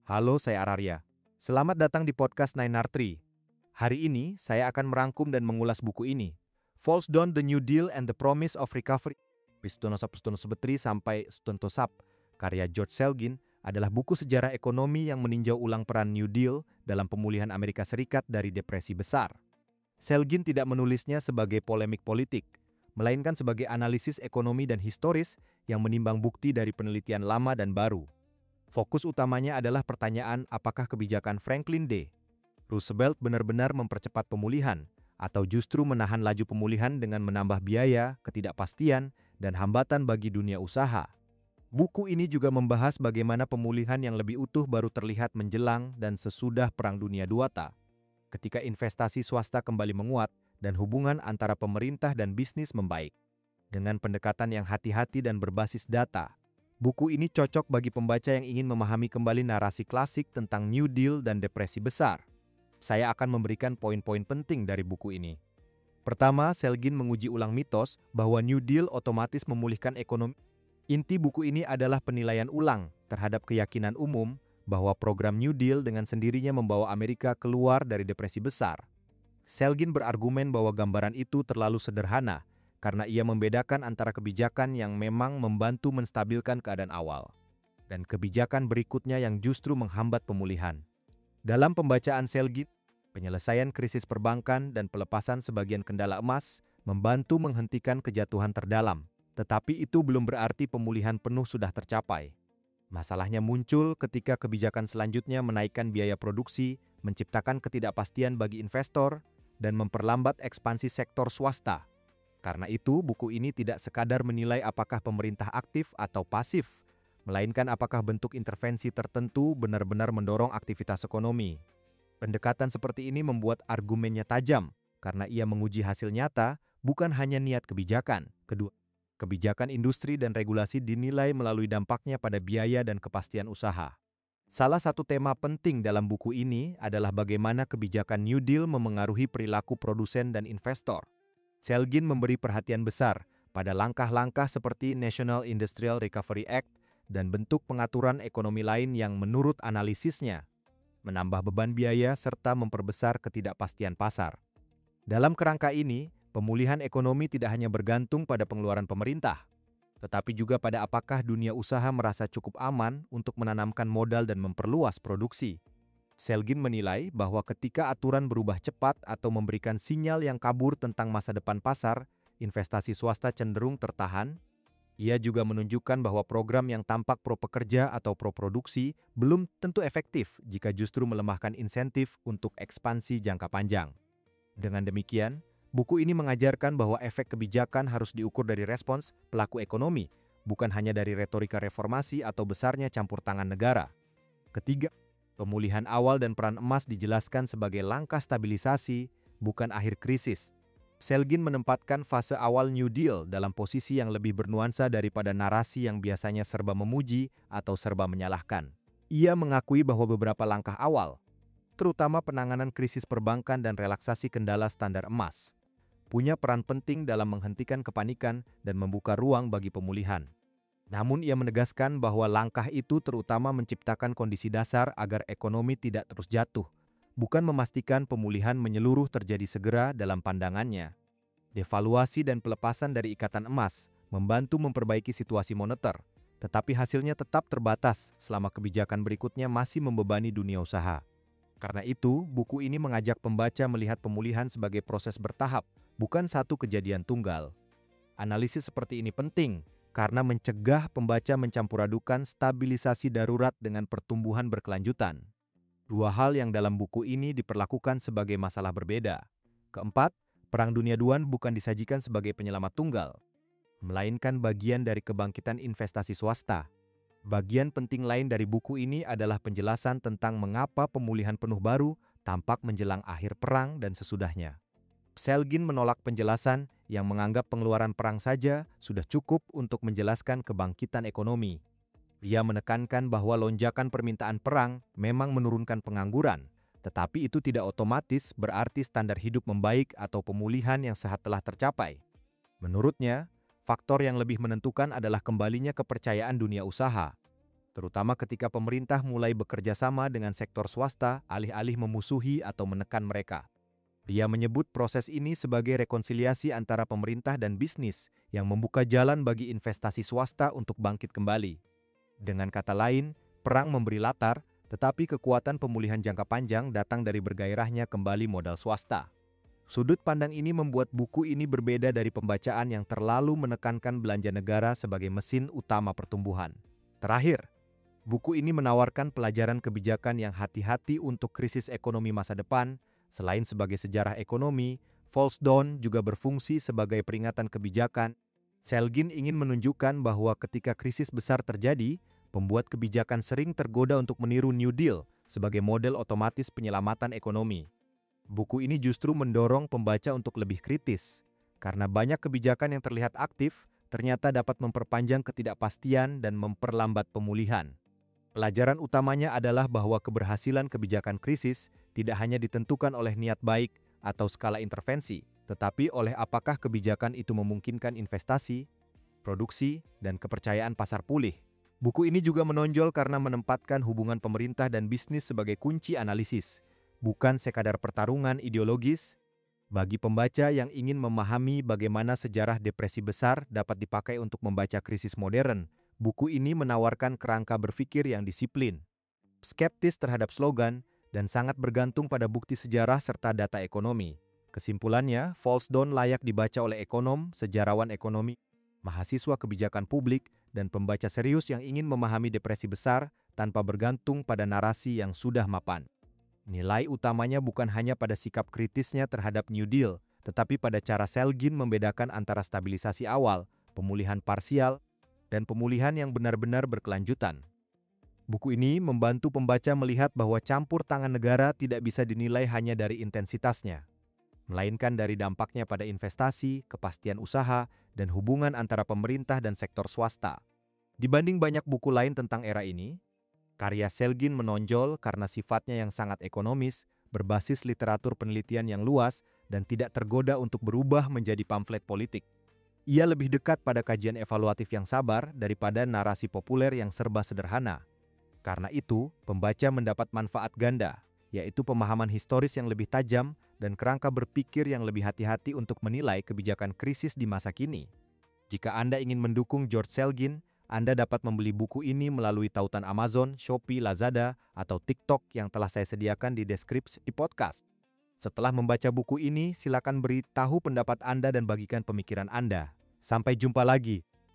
Halo, saya Ararya. Selamat datang di podcast Nainar Tree. Hari ini, saya akan merangkum dan mengulas buku ini. Falls Down the New Deal and the Promise of Recovery. Pistonosap Betri sampai Stuntosap, karya George Selgin, adalah buku sejarah ekonomi yang meninjau ulang peran New Deal dalam pemulihan Amerika Serikat dari depresi besar. Selgin tidak menulisnya sebagai polemik politik, melainkan sebagai analisis ekonomi dan historis yang menimbang bukti dari penelitian lama dan baru. Fokus utamanya adalah pertanyaan apakah kebijakan Franklin D. Roosevelt benar-benar mempercepat pemulihan, atau justru menahan laju pemulihan dengan menambah biaya, ketidakpastian, dan hambatan bagi dunia usaha. Buku ini juga membahas bagaimana pemulihan yang lebih utuh baru terlihat menjelang dan sesudah Perang Dunia II, ketika investasi swasta kembali menguat dan hubungan antara pemerintah dan bisnis membaik. Dengan pendekatan yang hati-hati dan berbasis data, buku ini cocok bagi pembaca yang ingin memahami kembali narasi klasik tentang New Deal dan depresi besar. Saya akan memberikan poin-poin penting dari buku ini. Pertama, Selgin menguji ulang mitos bahwa New Deal otomatis memulihkan ekonomi. Inti buku ini adalah penilaian ulang terhadap keyakinan umum bahwa program New Deal dengan sendirinya membawa Amerika keluar dari depresi besar. Selgin berargumen bahwa gambaran itu terlalu sederhana karena ia membedakan antara kebijakan yang memang membantu menstabilkan keadaan awal dan kebijakan berikutnya yang justru menghambat pemulihan. Dalam pembacaan Selgin, penyelesaian krisis perbankan dan pelepasan sebagian kendala emas membantu menghentikan kejatuhan terdalam, tetapi itu belum berarti pemulihan penuh sudah tercapai. Masalahnya muncul ketika kebijakan selanjutnya menaikkan biaya produksi, menciptakan ketidakpastian bagi investor, dan memperlambat ekspansi sektor swasta. Karena itu, buku ini tidak sekadar menilai apakah pemerintah aktif atau pasif, melainkan apakah bentuk intervensi tertentu benar-benar mendorong aktivitas ekonomi. Pendekatan seperti ini membuat argumennya tajam, karena ia menguji hasil nyata, bukan hanya niat kebijakan. Kedua, kebijakan industri dan regulasi dinilai melalui dampaknya pada biaya dan kepastian usaha. Salah satu tema penting dalam buku ini adalah bagaimana kebijakan New Deal memengaruhi perilaku produsen dan investor. Selgin memberi perhatian besar pada langkah-langkah seperti National Industrial Recovery Act dan bentuk pengaturan ekonomi lain yang menurut analisisnya menambah beban biaya serta memperbesar ketidakpastian pasar. Dalam kerangka ini, pemulihan ekonomi tidak hanya bergantung pada pengeluaran pemerintah, tetapi juga pada apakah dunia usaha merasa cukup aman untuk menanamkan modal dan memperluas produksi. Selgin menilai bahwa ketika aturan berubah cepat atau memberikan sinyal yang kabur tentang masa depan pasar, investasi swasta cenderung tertahan. Ia juga menunjukkan bahwa program yang tampak pro-pekerja atau pro-produksi belum tentu efektif jika justru melemahkan insentif untuk ekspansi jangka panjang. Dengan demikian, buku ini mengajarkan bahwa efek kebijakan harus diukur dari respons pelaku ekonomi, bukan hanya dari retorika reformasi atau besarnya campur tangan negara. Ketiga, pemulihan awal dan peran emas dijelaskan sebagai langkah stabilisasi, bukan akhir krisis. Selgin menempatkan fase awal New Deal dalam posisi yang lebih bernuansa daripada narasi yang biasanya serba memuji atau serba menyalahkan. Ia mengakui bahwa beberapa langkah awal, terutama penanganan krisis perbankan dan relaksasi kendala standar emas, punya peran penting dalam menghentikan kepanikan dan membuka ruang bagi pemulihan. Namun ia menegaskan bahwa langkah itu terutama menciptakan kondisi dasar agar ekonomi tidak terus jatuh, bukan memastikan pemulihan menyeluruh terjadi segera dalam pandangannya. Devaluasi dan pelepasan dari ikatan emas membantu memperbaiki situasi moneter, tetapi hasilnya tetap terbatas selama kebijakan berikutnya masih membebani dunia usaha. Karena itu, buku ini mengajak pembaca melihat pemulihan sebagai proses bertahap, bukan satu kejadian tunggal. Analisis seperti ini penting karena mencegah pembaca mencampuradukan stabilisasi darurat dengan pertumbuhan berkelanjutan. Dua hal yang dalam buku ini diperlakukan sebagai masalah berbeda. Keempat, Perang Dunia II bukan disajikan sebagai penyelamat tunggal, melainkan bagian dari kebangkitan investasi swasta. Bagian penting lain dari buku ini adalah penjelasan tentang mengapa pemulihan penuh baru tampak menjelang akhir perang dan sesudahnya. Selgin menolak penjelasan yang menganggap pengeluaran perang saja sudah cukup untuk menjelaskan kebangkitan ekonomi. Dia menekankan bahwa lonjakan permintaan perang memang menurunkan pengangguran, tetapi itu tidak otomatis berarti standar hidup membaik atau pemulihan yang sehat telah tercapai. Menurutnya, faktor yang lebih menentukan adalah kembalinya kepercayaan dunia usaha. terutama ketika pemerintah mulai bekerja sama dengan sektor swasta alih-alih memusuhi atau menekan mereka. Dia menyebut proses ini sebagai rekonsiliasi antara pemerintah dan bisnis yang membuka jalan bagi investasi swasta untuk bangkit kembali. Dengan kata lain, perang memberi latar, tetapi kekuatan pemulihan jangka panjang datang dari bergairahnya kembali modal swasta. Sudut pandang ini membuat buku ini berbeda dari pembacaan yang terlalu menekankan belanja negara sebagai mesin utama pertumbuhan. Terakhir, buku ini menawarkan pelajaran kebijakan yang hati-hati untuk krisis ekonomi masa depan. Selain sebagai sejarah ekonomi, False Dawn juga berfungsi sebagai peringatan kebijakan. Selgin ingin menunjukkan bahwa ketika krisis besar terjadi, pembuat kebijakan sering tergoda untuk meniru New Deal sebagai model otomatis penyelamatan ekonomi. Buku ini justru mendorong pembaca untuk lebih kritis, karena banyak kebijakan yang terlihat aktif ternyata dapat memperpanjang ketidakpastian dan memperlambat pemulihan. Pelajaran utamanya adalah bahwa keberhasilan kebijakan krisis tidak hanya ditentukan oleh niat baik atau skala intervensi, tetapi oleh apakah kebijakan itu memungkinkan investasi, produksi, dan kepercayaan pasar pulih. Buku ini juga menonjol karena menempatkan hubungan pemerintah dan bisnis sebagai kunci analisis, bukan sekadar pertarungan ideologis. Bagi pembaca yang ingin memahami bagaimana sejarah depresi besar dapat dipakai untuk membaca krisis modern, buku ini menawarkan kerangka berpikir yang disiplin, skeptis terhadap slogan, dan sangat bergantung pada bukti sejarah serta data ekonomi. Kesimpulannya, False Dawn layak dibaca oleh ekonom, sejarawan ekonomi, mahasiswa kebijakan publik, dan pembaca serius yang ingin memahami depresi besar tanpa bergantung pada narasi yang sudah mapan. Nilai utamanya bukan hanya pada sikap kritisnya terhadap New Deal, tetapi pada cara Selgin membedakan antara stabilisasi awal, pemulihan parsial, dan pemulihan yang benar-benar berkelanjutan. Buku ini membantu pembaca melihat bahwa campur tangan negara tidak bisa dinilai hanya dari intensitasnya, melainkan dari dampaknya pada investasi, kepastian usaha, dan hubungan antara pemerintah dan sektor swasta. Dibanding banyak buku lain tentang era ini, karya Selgin menonjol karena sifatnya yang sangat ekonomis, berbasis literatur penelitian yang luas, dan tidak tergoda untuk berubah menjadi pamflet politik. Ia lebih dekat pada kajian evaluatif yang sabar daripada narasi populer yang serba sederhana. Karena itu, pembaca mendapat manfaat ganda, yaitu pemahaman historis yang lebih tajam dan kerangka berpikir yang lebih hati-hati untuk menilai kebijakan krisis di masa kini. Jika Anda ingin mendukung George Selgin, Anda dapat membeli buku ini melalui tautan Amazon, Shopee, Lazada, atau TikTok yang telah saya sediakan di deskripsi podcast. Setelah membaca buku ini, silakan beritahu pendapat Anda dan bagikan pemikiran Anda. Sampai jumpa lagi.